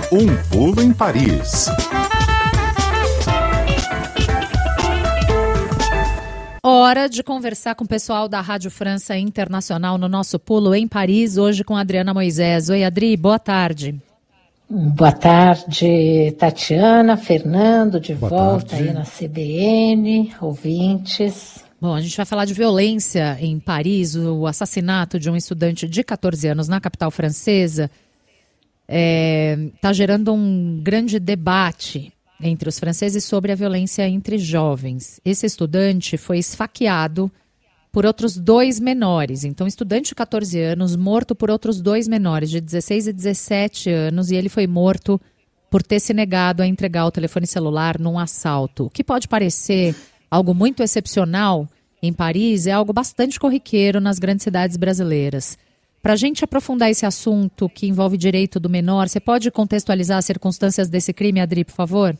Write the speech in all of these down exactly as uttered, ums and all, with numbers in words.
Um pulo em Paris. Hora de conversar com o pessoal da Rádio França Internacional no nosso pulo em Paris, hoje com a Adriana Moisés. Oi, Adri, boa tarde. Boa tarde, Tatiana, Fernando, de boa volta tarde. Aí na C B N, ouvintes. Bom, a gente vai falar de violência em Paris, o assassinato de um estudante de catorze anos na capital francesa está é, gerando um grande debate entre os franceses sobre a violência entre jovens. Esse estudante foi esfaqueado por outros dois menores. Então, estudante de catorze anos, morto por outros dois menores, de dezesseis e dezessete anos, e ele foi morto por ter se negado a entregar o telefone celular num assalto. O que pode parecer algo muito excepcional em Paris é algo bastante corriqueiro nas grandes cidades brasileiras. Para a gente aprofundar esse assunto que envolve direito do menor, você pode contextualizar as circunstâncias desse crime, Adri, por favor?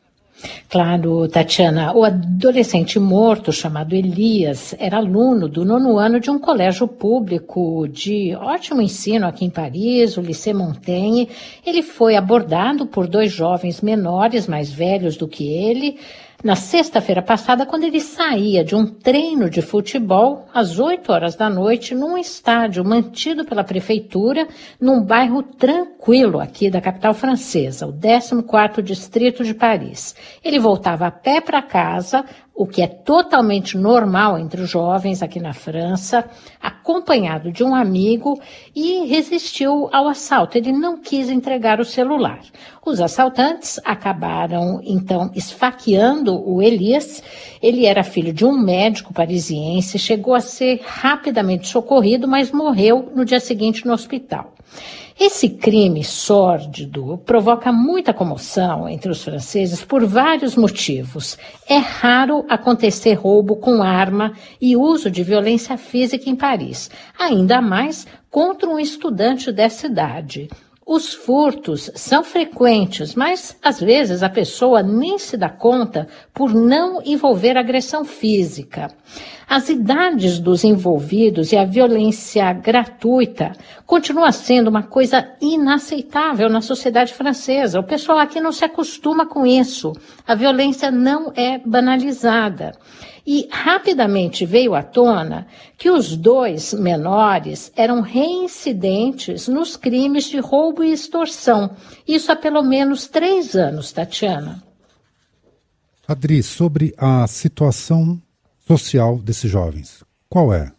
Claro, Tatiana. O adolescente morto, chamado Elias, era aluno do nono ano de um colégio público de ótimo ensino aqui em Paris, o Lycée Montaigne. Ele foi abordado por dois jovens menores, mais velhos do que ele, na sexta-feira passada, quando ele saía de um treino de futebol às oito horas da noite num estádio mantido pela prefeitura num bairro tranquilo aqui da capital francesa, o décimo quarto distrito de Paris. Ele voltava a pé para casa, o que é totalmente normal entre os jovens aqui na França, acompanhado de um amigo, e resistiu ao assalto. Ele não quis entregar o celular. Os assaltantes acabaram, então, esfaqueando o Elias. Ele era filho de um médico parisiense, chegou a ser rapidamente socorrido, mas morreu no dia seguinte no hospital. Esse crime sórdido provoca muita comoção entre os franceses por vários motivos. É raro acontecer roubo com arma e uso de violência física em Paris, ainda mais contra um estudante dessa idade. Os furtos são frequentes, mas às vezes a pessoa nem se dá conta por não envolver agressão física. As idades dos envolvidos e a violência gratuita continua sendo uma coisa inaceitável na sociedade francesa. O pessoal aqui não se acostuma com isso. A violência não é banalizada. E rapidamente veio à tona que os dois menores eram reincidentes nos crimes de roubo e extorsão. Isso há pelo menos três anos, Tatiana. Adri, sobre a situação social desses jovens, qual é?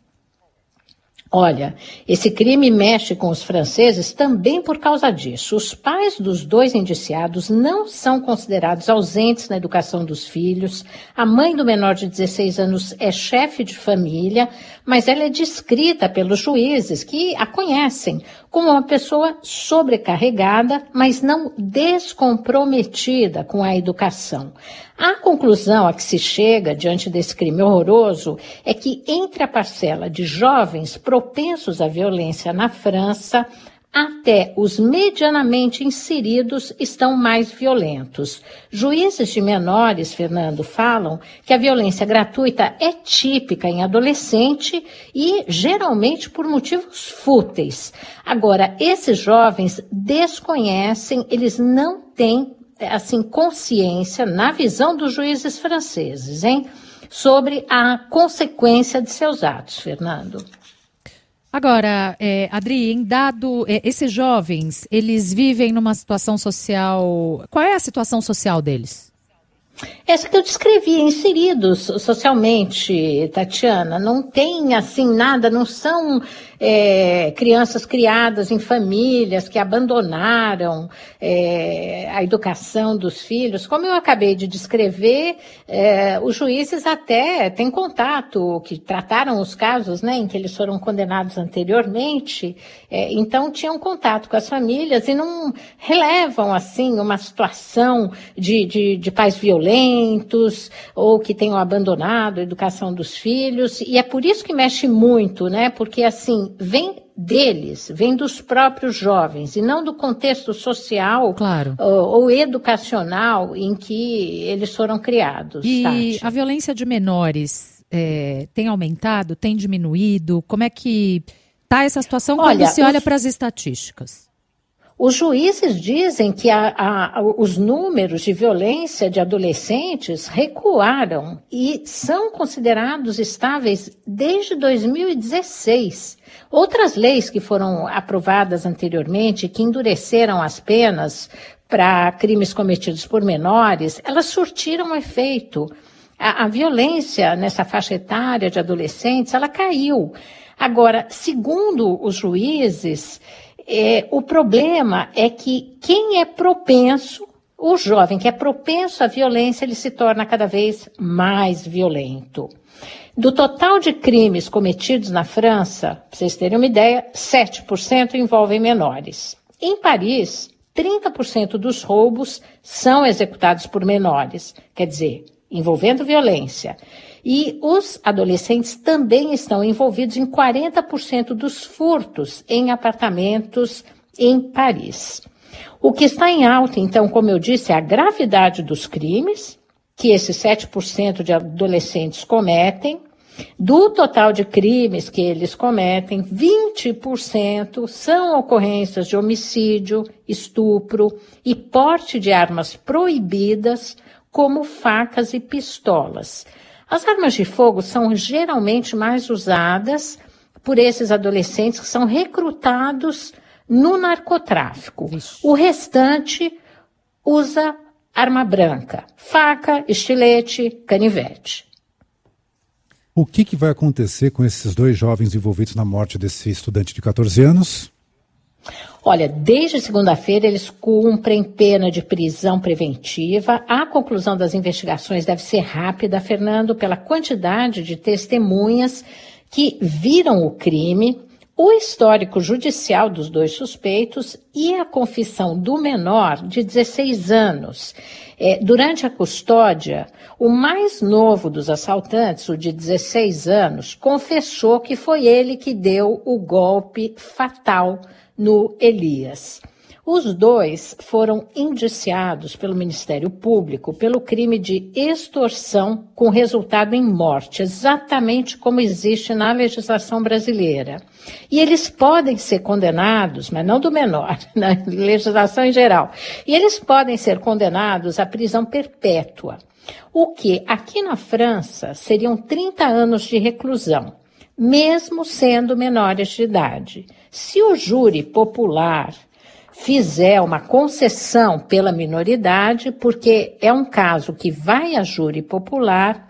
Olha, esse crime mexe com os franceses também por causa disso. Os pais dos dois indiciados não são considerados ausentes na educação dos filhos. A mãe do menor de dezesseis anos é chefe de família, mas ela é descrita pelos juízes que a conhecem como uma pessoa sobrecarregada, mas não descomprometida com a educação. A conclusão a que se chega diante desse crime horroroso é que entre a parcela de jovens propensos à violência na França, até os medianamente inseridos estão mais violentos. Juízes de menores, Fernando, falam que a violência gratuita é típica em adolescente e geralmente por motivos fúteis. Agora, esses jovens desconhecem, eles não têm assim, consciência, na visão dos juízes franceses, hein, sobre a consequência de seus atos, Fernando. Agora, é, Adri, em dado, é, esses jovens, eles vivem numa situação social, qual é a situação social deles? Essa que eu descrevi, inseridos socialmente, Tatiana, não tem assim nada, não são é, crianças criadas em famílias que abandonaram é, a educação dos filhos. Como eu acabei de descrever, é, os juízes até têm contato, que trataram os casos, né, em que eles foram condenados anteriormente, é, então tinham contato com as famílias e não relevam assim uma situação de, de, de pais violentos ou que tenham abandonado a educação dos filhos, e é por isso que mexe muito, né? Porque assim, vem deles, vem dos próprios jovens e não do contexto social, claro, ou, ou educacional em que eles foram criados. E Tati, a violência de menores é, tem aumentado, tem diminuído? Como é que está essa situação quando olha, se olha os... para as estatísticas? Os juízes dizem que a, a, os números de violência de adolescentes recuaram e são considerados estáveis desde dois mil e dezesseis. Outras leis que foram aprovadas anteriormente, que endureceram as penas para crimes cometidos por menores, elas surtiram efeito. A, a violência nessa faixa etária de adolescentes, ela caiu. Agora, segundo os juízes, É, o problema é que quem é propenso, o jovem que é propenso à violência, ele se torna cada vez mais violento. Do total de crimes cometidos na França, para vocês terem uma ideia, sete por cento envolvem menores. Em Paris, trinta por cento dos roubos são executados por menores, quer dizer, envolvendo violência. E os adolescentes também estão envolvidos em quarenta por cento dos furtos em apartamentos em Paris. O que está em alta, então, como eu disse, é a gravidade dos crimes, que esses sete por cento de adolescentes cometem. Do total de crimes que eles cometem, vinte por cento são ocorrências de homicídio, estupro e porte de armas proibidas, como facas e pistolas. As armas de fogo são geralmente mais usadas por esses adolescentes que são recrutados no narcotráfico. Ixi. O restante usa arma branca, faca, estilete, canivete. O que, que vai acontecer com esses dois jovens envolvidos na morte desse estudante de catorze anos? Olha, desde segunda-feira eles cumprem pena de prisão preventiva. A conclusão das investigações deve ser rápida, Fernando, pela quantidade de testemunhas que viram o crime, o histórico judicial dos dois suspeitos e a confissão do menor de dezesseis anos. É, durante a custódia, o mais novo dos assaltantes, o de dezesseis anos, confessou que foi ele que deu o golpe fatal no Elias. Os dois foram indiciados pelo Ministério Público pelo crime de extorsão com resultado em morte, exatamente como existe na legislação brasileira. E eles podem ser condenados, mas não do menor, na legislação em geral, e eles podem ser condenados à prisão perpétua, o que aqui na França seriam trinta anos de reclusão, mesmo sendo menores de idade. Se o júri popular fizer uma concessão pela minoridade, porque é um caso que vai a júri popular,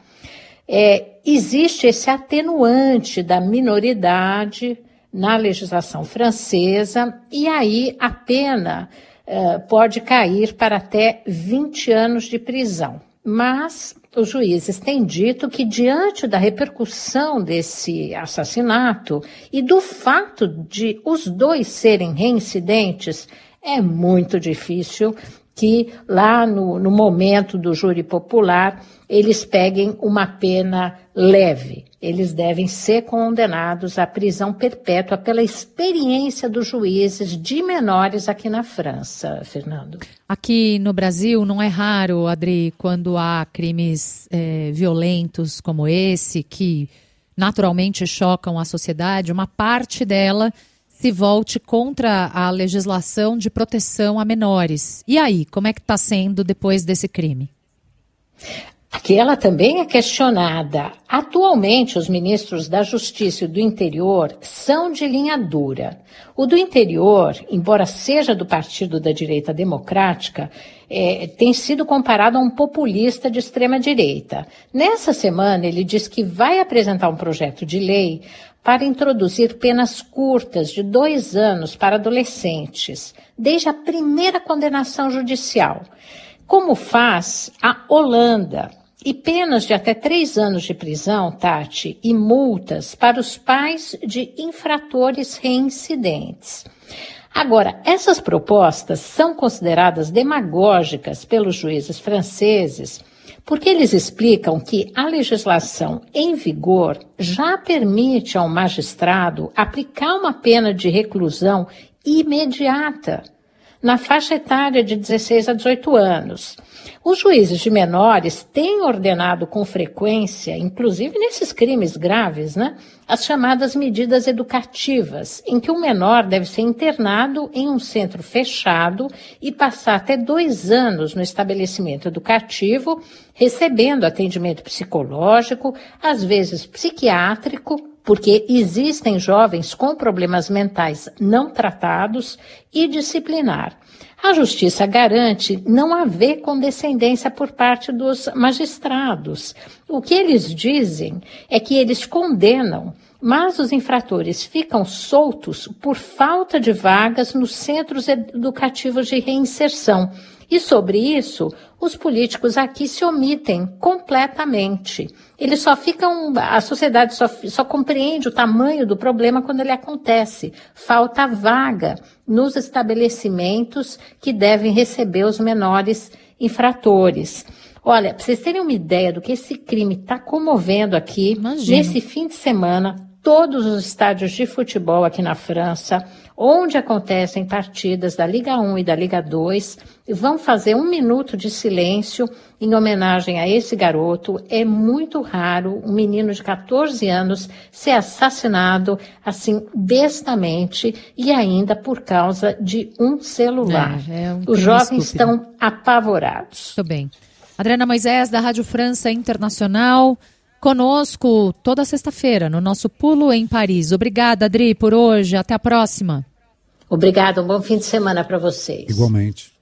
é, existe esse atenuante da minoridade na legislação francesa, e aí a pena é, pode cair para até vinte anos de prisão. Mas os juízes têm dito que, diante da repercussão desse assassinato e do fato de os dois serem reincidentes, é muito difícil que lá no, no momento do júri popular eles peguem uma pena leve. Eles devem ser condenados à prisão perpétua pela experiência dos juízes de menores aqui na França, Fernando. Aqui no Brasil não é raro, Adri, quando há crimes é, violentos como esse, que naturalmente chocam a sociedade, uma parte dela se volte contra a legislação de proteção a menores. E aí, como é que está sendo depois desse crime? Aqui ela também é questionada. Atualmente, os ministros da Justiça e do Interior são de linha dura. O do Interior, embora seja do Partido da Direita Democrática, é, tem sido comparado a um populista de extrema-direita. Nessa semana, ele diz que vai apresentar um projeto de lei para introduzir penas curtas de dois anos para adolescentes, desde a primeira condenação judicial, como faz a Holanda. E penas de até três anos de prisão, Tati, e multas para os pais de infratores reincidentes. Agora, essas propostas são consideradas demagógicas pelos juízes franceses, porque eles explicam que a legislação em vigor já permite ao magistrado aplicar uma pena de reclusão imediata. na faixa etária de dezesseis a dezoito anos. Os juízes de menores têm ordenado com frequência, inclusive nesses crimes graves, né, as chamadas medidas educativas, em que o menor deve ser internado em um centro fechado e passar até dois anos no estabelecimento educativo, recebendo atendimento psicológico, às vezes psiquiátrico, porque existem jovens com problemas mentais não tratados, e disciplinar. A Justiça garante não haver condescendência por parte dos magistrados. O que eles dizem é que eles condenam, mas os infratores ficam soltos por falta de vagas nos centros educativos de reinserção. E sobre isso, os políticos aqui se omitem completamente. Eles só ficam, a sociedade só, só compreende o tamanho do problema quando ele acontece. Falta vaga nos estabelecimentos que devem receber os menores infratores. Olha, para vocês terem uma ideia do que esse crime está comovendo aqui, Imagina. Nesse fim de semana, todos os estádios de futebol aqui na França, onde acontecem partidas da Liga um e da Liga dois, vão fazer um minuto de silêncio em homenagem a esse garoto. É muito raro um menino de catorze anos ser assassinado assim bestamente e ainda por causa de um celular. É, é um Os jovens estúpido. Estão apavorados. Muito bem. Adriana Moisés, da Rádio França Internacional, conosco toda sexta-feira no nosso Pulo em Paris. Obrigada, Adri, por hoje. Até a próxima. Obrigada, um bom fim de semana para vocês. Igualmente.